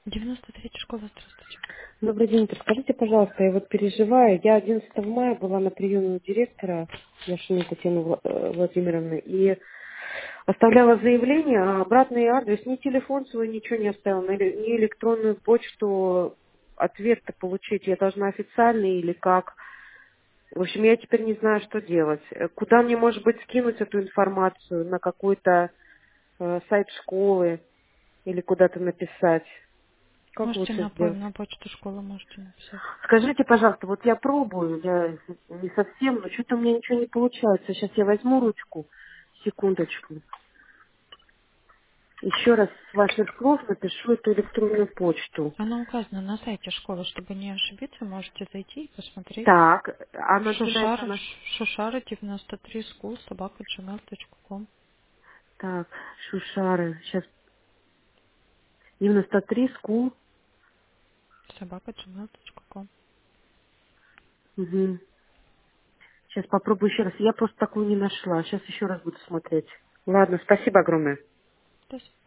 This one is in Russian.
93-я школа, здравствуйте. Добрый день. Подскажите, пожалуйста, я вот переживаю. Я 11 мая была на приеме у директора Яшиной Татьяны Владимировны и оставляла заявление, а обратный адрес, ни телефон свой, ничего не оставила, ни электронную почту, ответ-то получить я должна официальный или как. В общем, я теперь не знаю, что делать. Куда мне, может быть, скинуть эту информацию? На какой-то сайт школы или куда-то написать? Как Можете лучше на, сделать? на почту школы можете написать. Скажите, пожалуйста, вот я пробую, я не совсем, но что-то у меня ничего не получается. Сейчас я возьму ручку, секундочку. Еще раз с ваших слов напишу эту электронную почту. Она указана на сайте школы, чтобы не ошибиться, можете зайти и посмотреть. Так, а начинается Шушара, она... Шушара 93 school, собака gmail.com, Так, Шушары. Сейчас 93 скул. собака gmail.com. Угу. Сейчас попробую еще раз. Я просто такую не нашла. Сейчас еще раз буду смотреть. Ладно, спасибо огромное. До свидания.